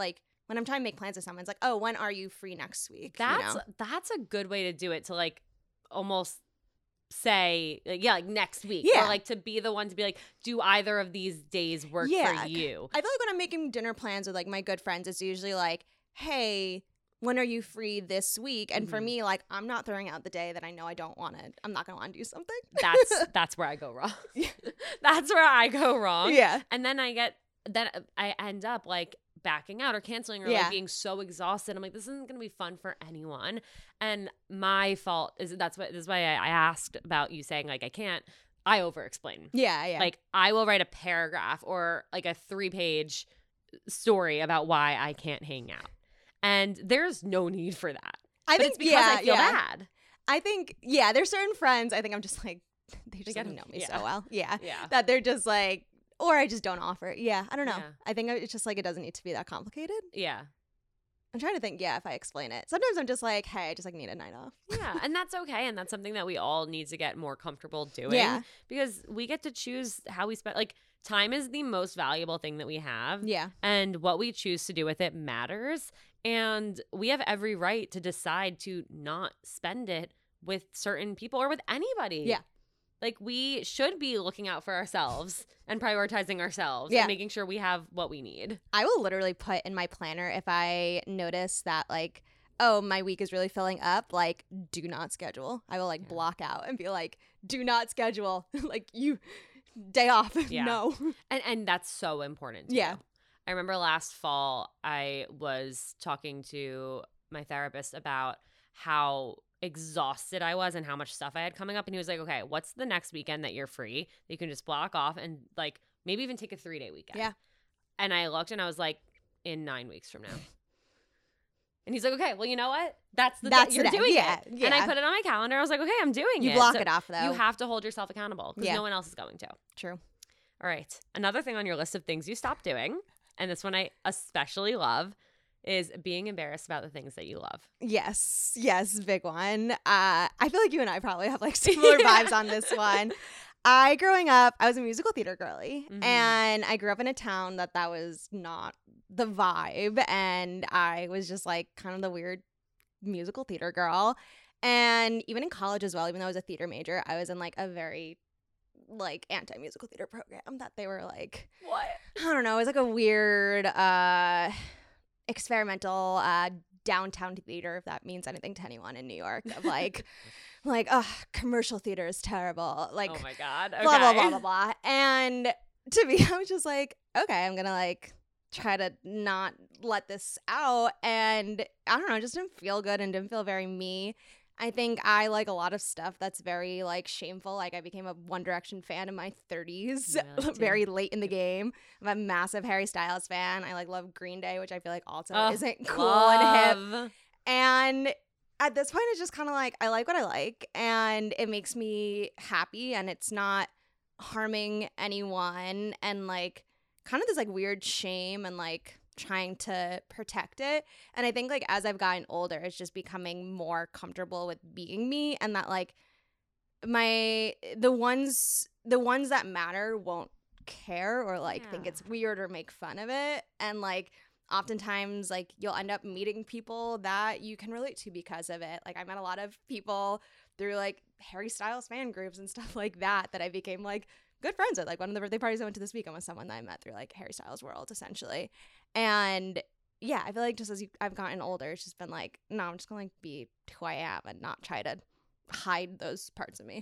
when I'm trying to make plans with someone, it's like, oh, when are you free next week? That's a good way to do it, to like almost say like next week, Yeah. or like to be the one to be like, do either of these days work for you? I feel like when I'm making dinner plans with like my good friends, it's usually like, hey, when are you free this week? And for me, like, I'm not throwing out the day that I know I'm not gonna want to do something. That's where I go wrong. That's where I go wrong. Yeah. And then I end up like backing out or canceling or like being so exhausted. I'm like, this isn't gonna be fun for anyone. And my fault is this is why I asked about you saying like I can't. I over explain. Yeah. Like I will write a paragraph or like a 3-page story about why I can't hang out. And there's no need for that. I but think it's because I feel bad. I think, there's certain friends, I think I'm just like, they just know me so well. Yeah. That they're just like, or I just don't offer. Yeah. I don't know. Yeah. I think it's just like, it doesn't need to be that complicated. Yeah. I'm trying to think, if I explain it. Sometimes I'm just like, hey, I just like need a night off. Yeah. And that's okay. And that's something that we all need to get more comfortable doing. Yeah. Because we get to choose how we spend. Like, time is the most valuable thing that we have. Yeah. And what we choose to do with it matters. And we have every right to decide to not spend it with certain people or with anybody. Yeah. Like, we should be looking out for ourselves and prioritizing ourselves Yeah. and making sure we have what we need. I will literally put in my planner if I notice that, like, oh, my week is really filling up, like, do not schedule. I will, like, block out and be like, do not schedule. Like, you, day off. Yeah. No. And that's so important. Yeah. Too. I remember last fall, I was talking to my therapist about how exhausted I was and how much stuff I had coming up. And he was like, okay, what's the next weekend that you're free that you can just block off and like maybe even take a 3-day weekend? Yeah. And I looked and I was like, in 9 weeks from now. And he's like, okay, well, you know what? That's the day you're doing it. Yeah. And I put it on my calendar. I was like, okay, I'm doing it. You block So it off, though. You have to hold yourself accountable because no one else is going to. True. All right. Another thing on your list of things you stop doing, and this one I especially love, is being embarrassed about the things that you love. Yes, big one. I feel like you and I probably have like similar vibes on this one. Growing up, I was a musical theater girly, and I grew up in a town that was not the vibe, and I was just like kind of the weird musical theater girl. And even in college as well, even though I was a theater major, I was in like a very like anti-musical theater program that they were like, what? I don't know, it was like a weird experimental downtown theater, if that means anything to anyone in New York, of like commercial theater is terrible, like, oh my god, okay. blah blah blah blah blah. And to me, I was just like, okay, I'm gonna like try to not let this out. And I don't know, it just didn't feel good and didn't feel very me. I think I like a lot of stuff that's very like shameful. Like I became a One Direction fan in my 30s, very late in the game. I'm a massive Harry Styles fan. I like love Green Day, which I feel like also isn't cool and hip. And at this point, it's just kind of like I like what I like, and it makes me happy, and it's not harming anyone, and like kind of this like weird shame and like trying to protect it. And I think like as I've gotten older, it's just becoming more comfortable with being me, and that like the ones that matter won't care or like think it's weird or make fun of it. And like oftentimes like you'll end up meeting people that you can relate to because of it. Like I met a lot of people through like Harry Styles fan groups and stuff like that I became like good friends with. Like one of the birthday parties I went to this weekend was someone that I met through like Harry Styles world essentially. And yeah, I feel like just as I've gotten older, it's just been like, no, I'm just gonna like be who I am and not try to hide those parts of me.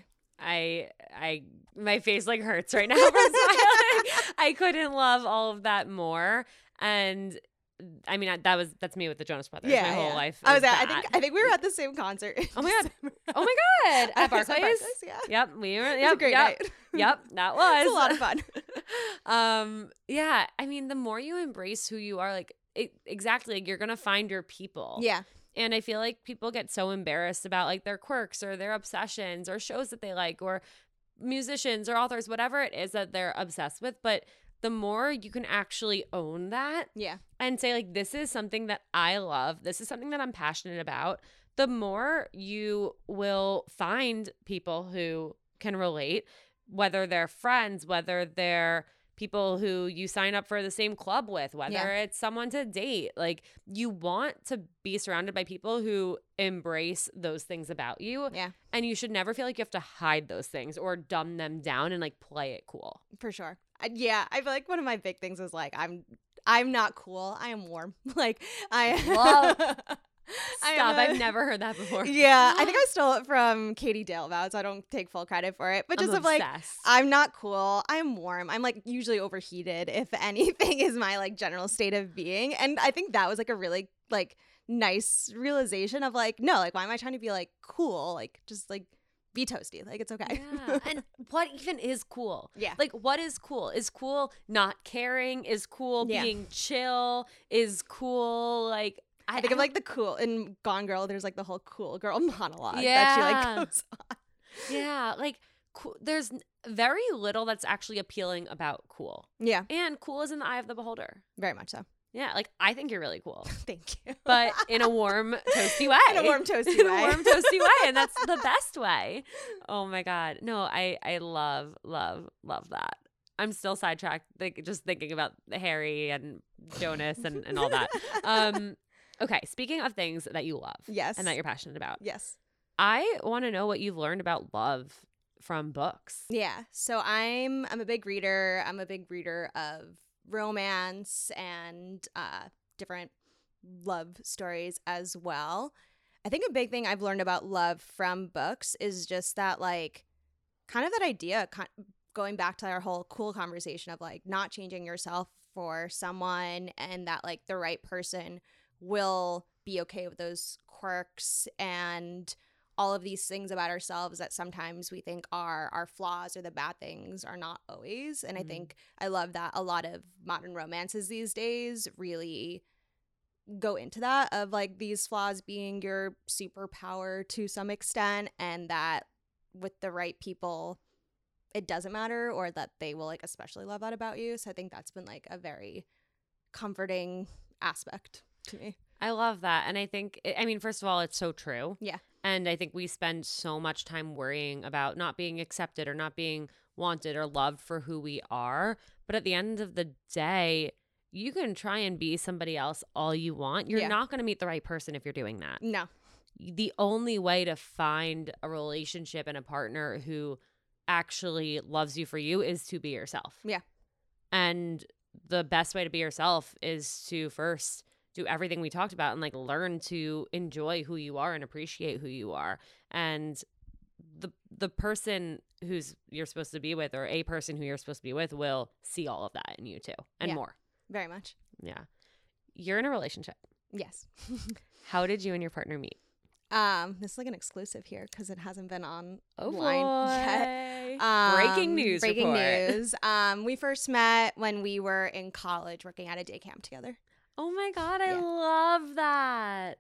My face like hurts right now from smiling. I couldn't love all of that more. And I mean, that's me with the Jonas Brothers. My whole life. I think we were at the same concert. Oh my god! At Barclays. Yeah. Yep, we were. Yep, it was a great night. Yep, that was. It was a lot of fun. Yeah. I mean, the more you embrace who you are, like exactly, like, you're gonna find your people. Yeah. And I feel like people get so embarrassed about like their quirks or their obsessions or shows that they like or musicians or authors, whatever it is that they're obsessed with. But the more you can actually own that and say like, this is something that I love, this is something that I'm passionate about, the more you will find people who can relate, whether they're friends, whether they're people who you sign up for the same club with, whether it's someone to date. Like, you want to be surrounded by people who embrace those things about you. Yeah. And you should never feel like you have to hide those things or dumb them down and like play it cool. For sure. Yeah, I feel like one of my big things is like I'm not cool. I am warm. Like Stop. I've never heard that before. Yeah, I think I stole it from Katie Dalebout, so I don't take full credit for it. But just I'm of like, obsessed. I'm not cool. I'm warm. I'm like usually overheated, if anything, is my like general state of being. And I think that was like a really like nice realization of like, no, like why am I trying to be like cool? Like just like be toasty. Like it's okay. Yeah. And what even is cool? Yeah. Like, what is cool? Is cool not caring? Is cool being chill? Is cool like I think of like the cool in Gone Girl. There's like the whole cool girl monologue that she Yeah. like goes on. Yeah, like cool. There's very little that's actually appealing about cool. Yeah, And cool is in the eye of the beholder. very much so. Yeah, like I think you're really cool, Thank you. but in a warm, toasty way. In a warm, toasty In a way. warm, toasty way, and that's the best way. Oh my god, no, I love that. I'm still sidetracked, like just thinking about Harry and Jonas and all that. Okay, speaking of things that you love, Yes. and that you're passionate about, Yes. I want to know what you've learned about love from books. Yeah. So I'm a big reader. I'm a big reader of romance and different love stories as well. I think a big thing I've learned about love from books is just that like kind of that idea going back to our whole cool conversation of like not changing yourself for someone, and that like the right person will be okay with those quirks and all of these things about ourselves that sometimes we think are our flaws or the bad things are not always. And I think I love that a lot of modern romances these days really go into that, of like these flaws being your superpower to some extent, and that with the right people it doesn't matter, or that they will like especially love that about you. So I think that's been like a very comforting aspect to me. I love that. And I think, I mean, first of all, it's so true. Yeah. And I think we spend so much time worrying about not being accepted or not being wanted or loved for who we are. But at the end of the day, you can try and be somebody else all you want. You're not going to meet the right person if you're doing that. No. The only way to find a relationship and a partner who actually loves you for you is to be yourself. Yeah. And the best way to be yourself is to first do everything we talked about and like learn to enjoy who you are and appreciate who you are. And the person who's you're supposed to be with, or a person who you're supposed to be with, will see all of that in you too, and more. Very much. Yeah. You're in a relationship. Yes. How did you and your partner meet? This is like an exclusive here because it hasn't been on Oh line yet. Breaking news Breaking report. news. We first met when we were in college working at a day camp together. Oh my God, I Yeah. love that.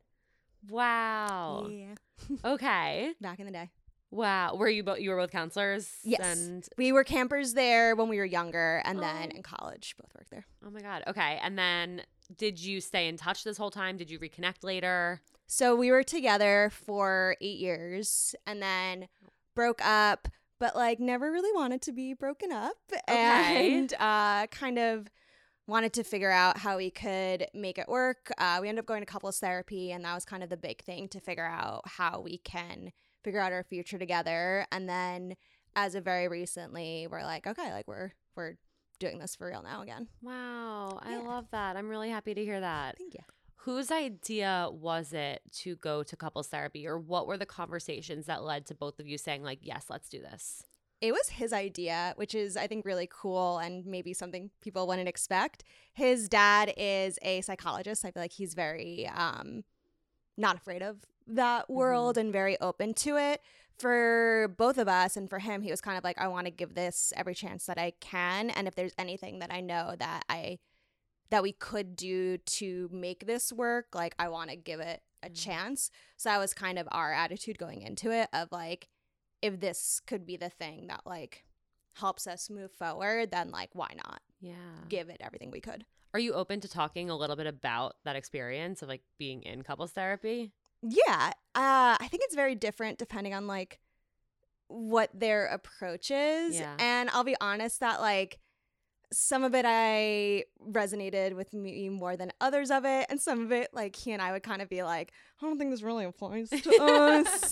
Wow. Yeah. Okay. Back in the day. Wow. Were you both counselors? Yes. And We were campers there when we were younger, and then Oh. in college both worked there. oh my God. Okay. And then did you stay in touch this whole time? Did you reconnect later? So we were together for 8 years and then broke up, but like never really wanted to be broken up. Okay. And kind of wanted to figure out how we could make it work. We ended up going to couples therapy, and that was kind of the big thing to figure out how we can figure out our future together. And then as of very recently, we're like, okay, like we're doing this for real now again. Wow. I Yeah. love that. I'm really happy to hear that. Thank you. Whose idea was it to go to couples therapy, or what were the conversations that led to both of you saying like, yes, let's do this? It was his idea, which is, I think, really cool and maybe something people wouldn't expect. His dad is a psychologist. I feel like he's very not afraid of that world and very open to it. For both of us and for him, he was kind of like, I want to give this every chance that I can. And if there's anything that I know that we could do to make this work, like I want to give it a chance. So that was kind of our attitude going into it, of like, if this could be the thing that like helps us move forward, then like why not Yeah. give it everything we could. Are you open to talking a little bit about that experience of like being in couples therapy? Yeah, I think it's very different depending on like what their approach is. Yeah. And I'll be honest that like some of it I resonated with me more than others of it, and some of it, like, he and I would kind of be like, I don't think this really applies to us.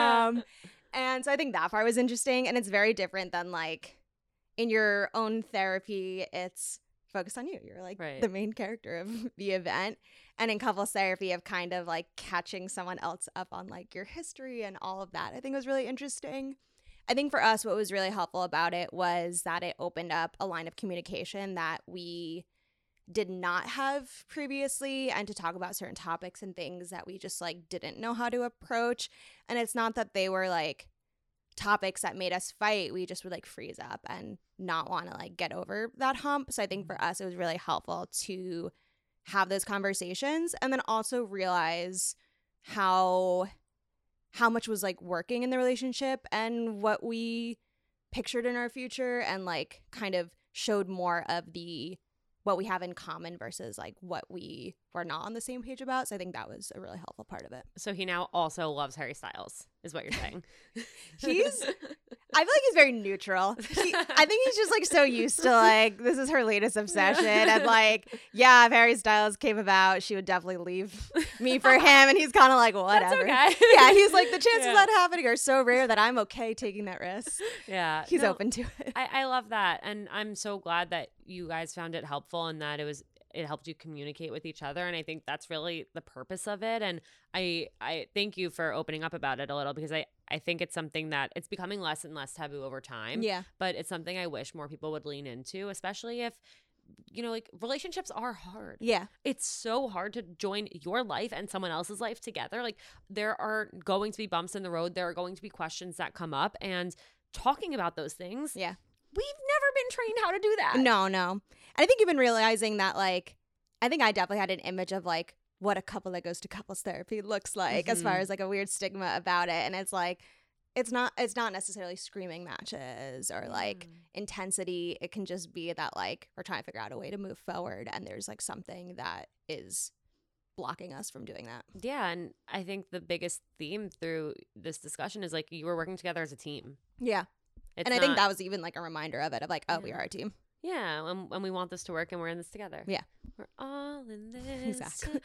And so I think that part was interesting, and it's very different than, like, in your own therapy, it's focused on you. You're, like, the main character of the event. And in couples therapy of kind of, like, catching someone else up on, like, your history and all of that, I think was really interesting. I think for us, what was really helpful about it was that it opened up a line of communication that we did not have previously, and to talk about certain topics and things that we just, like, didn't know how to approach. And it's not that they were, like, topics that made us fight. We just would, like, freeze up and not want to, like, get over that hump. So I think for us, it was really helpful to have those conversations, and then also realize how much was, like, working in the relationship and what we pictured in our future, and, like, kind of showed more of the what we have in common versus, like, what we were not on the same page about. So I think that was a really helpful part of it. So he now also loves Harry Styles, is what you're saying. I feel like he's very neutral. I think he's just, like, so used to, like, this is her latest obsession. And, like, yeah, if Harry Styles came about, she would definitely leave me for him. And he's kind of like, whatever. That's okay. Yeah, he's like, the chances of that happening are so rare that I'm okay taking that risk. Yeah. He's open to it. I love that. And I'm so glad that you guys found it helpful and that it helped you communicate with each other. And I think that's really the purpose of it. And I thank you for opening up about it a little, because I think it's something that it's becoming less and less taboo over time. Yeah. But it's something I wish more people would lean into, especially if, you know, like, relationships are hard. Yeah. It's so hard to join your life and someone else's life together. Like, there are going to be bumps in the road. There are going to be questions that come up, and talking about those things. Yeah. We've never been trained how to do that. No. And I think even realizing that, like, I think I definitely had an image of, like, what a couple that goes to couples therapy looks like, as far as, like, a weird stigma about it. And it's like, it's not necessarily screaming matches or, like, intensity. It can just be that, like, we're trying to figure out a way to move forward, and there's, like, something that is blocking us from doing that. Yeah. And I think the biggest theme through this discussion is, like, you were working together as a team. Yeah. And I think that was even, like, a reminder of it, of, like, oh, we are a team. Yeah, and we want this to work, and we're in this together. Yeah. We're all in this. Exactly.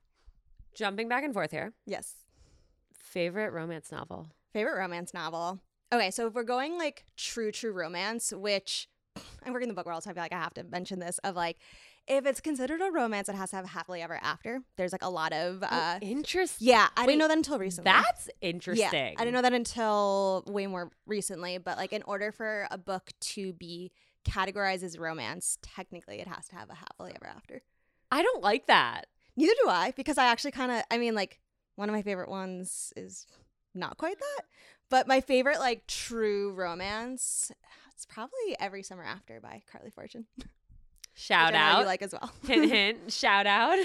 Jumping back and forth here. Yes. Favorite romance novel? Favorite romance novel? Okay, so if we're going, like, true romance, which I work in the book world, so I feel like I have to mention this, of, like, if it's considered a romance, it has to have a happily ever after. There's, like, a lot of interesting. Yeah, I didn't know that until recently. That's interesting. Yeah, I didn't know that until way more recently. But, like, in order for a book to be categorized as romance, technically it has to have a happily ever after. I don't like that. Neither do I, because I actually kind of, I mean, like, one of my favorite ones is not quite that. But my favorite, like, true romance, it's probably Every Summer After by Carly Fortune. Shout Which I know out. you like as well. Hint, hint. Shout out.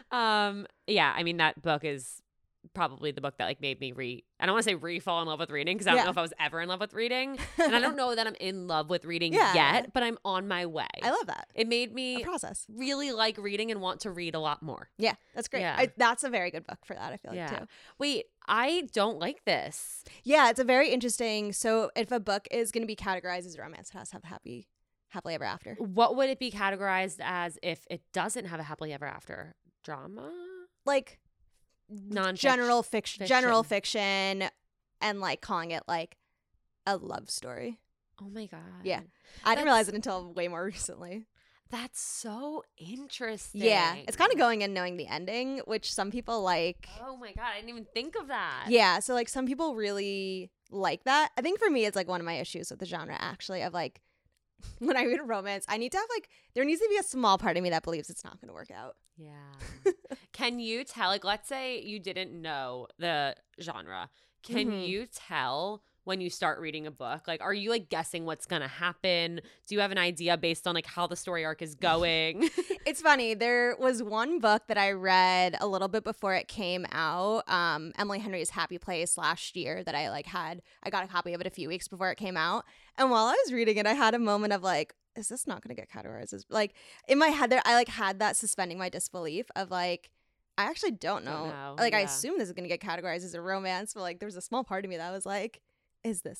Yeah, I mean, that book is probably the book that, like, made me I don't want to say re-fall in love with reading, because I don't know if I was ever in love with reading. And I don't know that I'm in love with reading yet, but I'm on my way. I love that. It made me a process. Really like reading and want to read a lot more. Yeah, that's great. Yeah. That's a very good book for that, I feel like, too. Wait, I don't like this. Yeah, it's a very interesting. So if a book is going to be categorized as romance, it has to have happily ever after. What would it be categorized as if it doesn't have a happily ever after? Drama? Like Non-fiction. general fiction, and, like, calling it, like, a love story. Oh my God. Yeah. I didn't realize it until way more recently. That's so interesting. Yeah. It's kind of going in knowing the ending, which some people like. Oh my God. I didn't even think of that. Yeah. So, like, some people really like that. I think for me, it's, like, one of my issues with the genre, actually, of, like, when I read a romance, I need to have, like, there needs to be a small part of me that believes it's not going to work out. Yeah. Can you tell, like, let's say you didn't know the genre. Can you tell when you start reading a book? Like, are you, like, guessing what's going to happen? Do you have an idea based on, like, how the story arc is going? It's funny. There was one book that I read a little bit before it came out, Emily Henry's Happy Place, last year, that I got a copy of it a few weeks before it came out. And while I was reading it, I had a moment of, like, is this not going to get categorized as, like, in my head there, I, like, had that suspending my disbelief of, like, I actually don't know. Like, I assume this is going to get categorized as a romance, but, like, there was a small part of me that was like, is this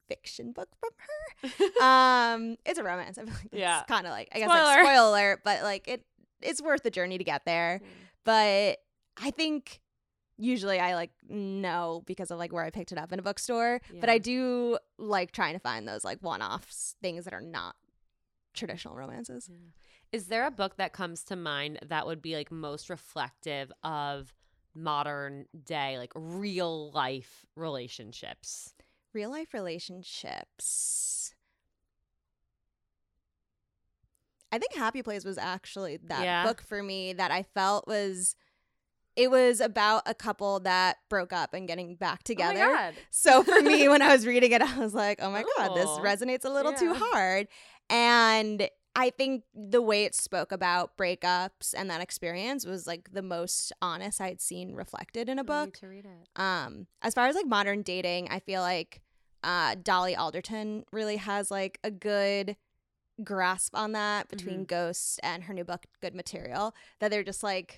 fiction book from her. It's a romance. I feel like it's kind of like, I guess, like, spoiler alert, but like it's worth the journey to get there. But I think usually I like know because of like where I picked it up in a bookstore, but I do like trying to find those like one-offs, things that are not traditional romances. Is there a book that comes to mind that would be like most reflective of modern day, like real life relationships? Real life relationships. I think Happy Place was actually that book for me that I felt was, it was about a couple that broke up and getting back together. Oh my God. So for me, when I was reading it, I was like, oh my God, this resonates a little too hard. And I think the way it spoke about breakups and that experience was like the most honest I'd seen reflected in a book. I need to read it. As far as like modern dating, I feel like Dolly Alderton really has like a good grasp on that between Ghost and her new book Good Material, that they're just like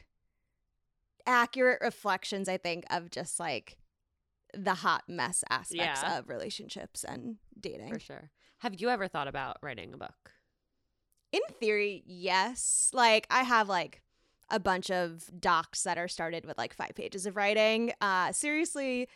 accurate reflections, I think, of just like the hot mess aspects of relationships and dating. For sure. Have you ever thought about writing a book? In theory, yes. Like I have like a bunch of docs that are started with like 5 pages of writing. Seriously,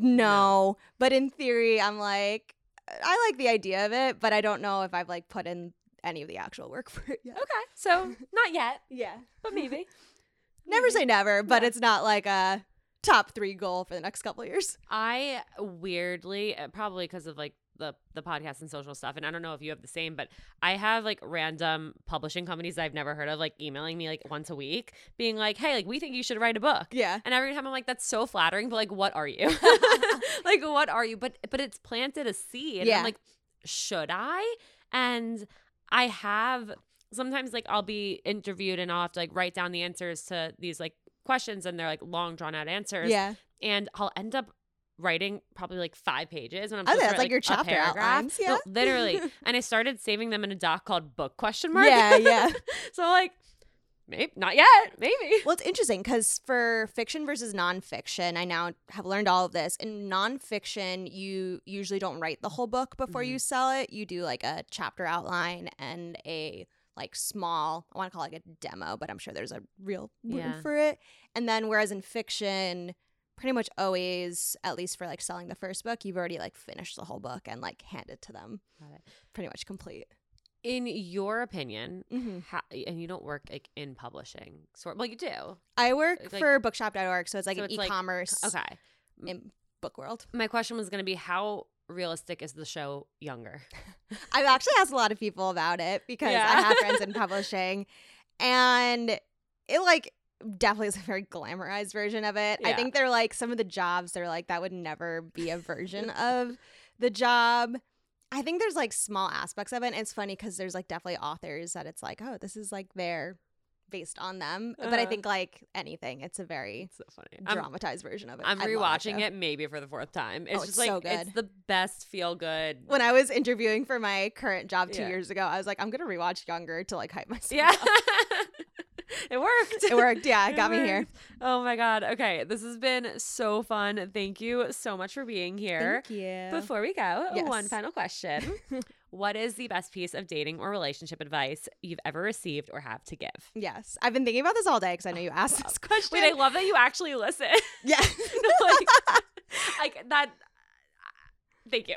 no. But in theory, I'm like, I like the idea of it, but I don't know if I've like put in any of the actual work for it yet. Okay. So not yet. Yeah. But maybe. Never say never, but it's not like a top 3 goal for the next couple of years. I weirdly, probably because of like the podcast and social stuff, and I don't know if you have the same, but I have like random publishing companies that I've never heard of like emailing me like once a week being like, hey, like we think you should write a book. Yeah. And every time I'm like, that's so flattering, but like what are you? Like what are you? But it's planted a seed. And I'm like, should I? And I have sometimes like I'll be interviewed and I'll have to like write down the answers to these like questions, and they're like long drawn out answers. Yeah. And I'll end up writing probably like 5 pages when I'm that's supposed to write, like your chapter outlines. Yeah. No, literally. And I started saving them in a doc called Book ? Yeah. So like maybe not yet, maybe. Well, it's interesting because for fiction versus nonfiction, I now have learned all of this. In nonfiction, you usually don't write the whole book before you sell it. You do like a chapter outline and a like small, I want to call it like a demo, but I'm sure there's a real word for it. And then whereas in fiction, pretty much always, at least for like selling the first book, you've already like finished the whole book and like handed to them. Got it. Pretty much complete. In your opinion, and you don't work like in publishing, well, you do. I work like, for bookshop.org, so it's like so an it's e-commerce okay. in book world. My question was going to be, how realistic is the show younger? I've actually asked a lot of people about it because I have friends in publishing, and it like definitely is a very glamorized version of it. I think they're like some of the jobs, they're like that would never be a version of the job. I think there's like small aspects of it. And it's funny because there's like definitely authors that it's like, oh, this is like they're based on them. But I think like anything, it's a very so funny dramatized version of it. I'm rewatching it maybe for the 4th time. It's just like, so good. It's the best feel good. When I was interviewing for my current job 2 years ago, I was like, I'm going to rewatch Younger to like hype myself up. It worked. It worked. Yeah, it got me here. Oh my God. Okay. This has been so fun. Thank you so much for being here. Thank you. Before we go, one final question. What is the best piece of dating or relationship advice you've ever received or have to give? Yes. I've been thinking about this all day because I know you asked this question. Wait, I love that you actually listen. Yeah. like that. Thank you.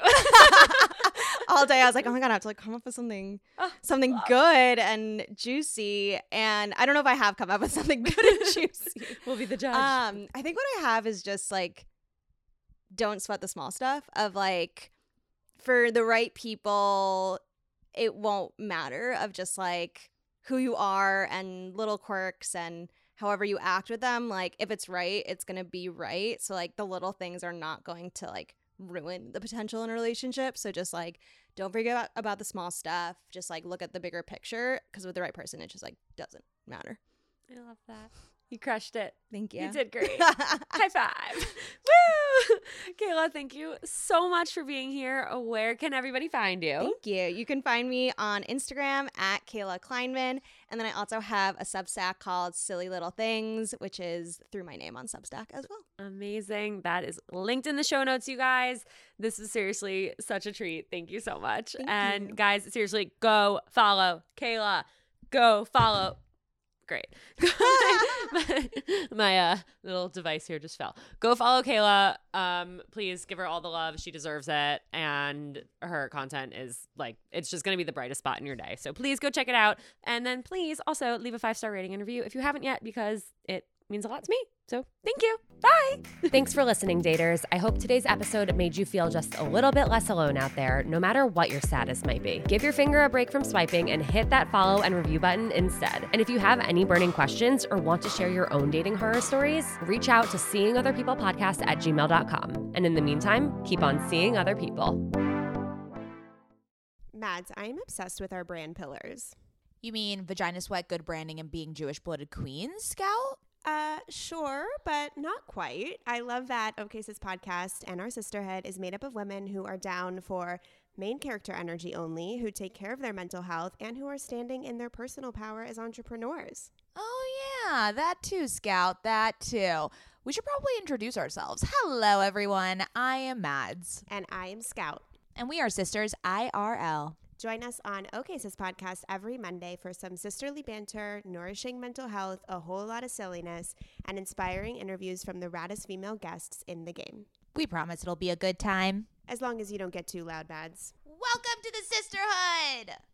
All day I was like, oh my God, I have to like come up with something good and juicy. And I don't know if I have come up with something good and juicy. We'll be the judge. I think what I have is just like, don't sweat the small stuff of like, for the right people, it won't matter of just like who you are and little quirks and however you act with them. Like if it's right, it's going to be right. So like the little things are not going to like ruin the potential in a relationship. So just like don't forget about the small stuff. Just like look at the bigger picture, because with the right person, it just like doesn't matter. I love that. You crushed it. Thank you. You did great. High five. Woo! Kayla, thank you so much for being here. Where can everybody find you? Thank you. You can find me on Instagram at Kayla Kleinman. And then I also have a Substack called Silly Little Things, which is through my name on Substack as well. Amazing. That is linked in the show notes, you guys. This is seriously such a treat. Thank you so much. Thank you. Guys, seriously, go follow Kayla. Go follow. Great. My little device here just fell. Go follow Kayla. Please give her all the love. She deserves it. And her content is like, it's just going to be the brightest spot in your day. So please go check it out. And then please also leave a 5-star rating and review if you haven't yet, because it means a lot to me. So thank you. Bye. Thanks for listening, daters. I hope today's episode made you feel just a little bit less alone out there, no matter what your status might be. Give your finger a break from swiping and hit that follow and review button instead. And if you have any burning questions or want to share your own dating horror stories, reach out to seeingotherpeoplepodcast@gmail.com. And in the meantime, keep on seeing other people. Mads, I am obsessed with our brand pillars. You mean vagina sweat, good branding, and being Jewish blooded queens, Scout? Sure, but not quite. I love that OK Sis podcast and our sisterhood is made up of women who are down for main character energy only, who take care of their mental health, and who are standing in their personal power as entrepreneurs. Oh, yeah, that too, Scout, that too. We should probably introduce ourselves. Hello, everyone. I am Mads. And I am Scout. And we are sisters IRL. Join us on OK Sis podcast every Monday for some sisterly banter, nourishing mental health, a whole lot of silliness, and inspiring interviews from the raddest female guests in the game. We promise it'll be a good time. As long as you don't get too loud, Mads. Welcome to the sisterhood!